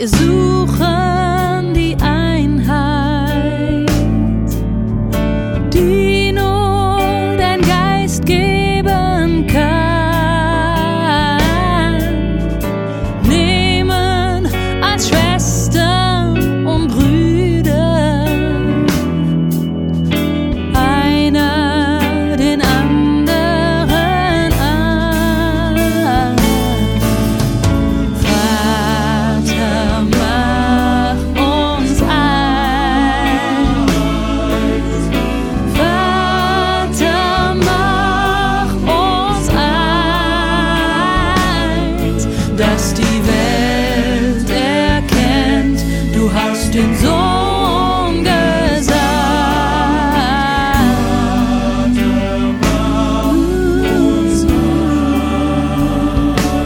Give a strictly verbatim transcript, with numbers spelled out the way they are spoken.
Wir suchen die Einheit, die nur dein Geist geben kann. Nehmen als Schwestern und Brüder einer den anderen an. Vater, mach uns eins. Vater, mach uns eins, dass die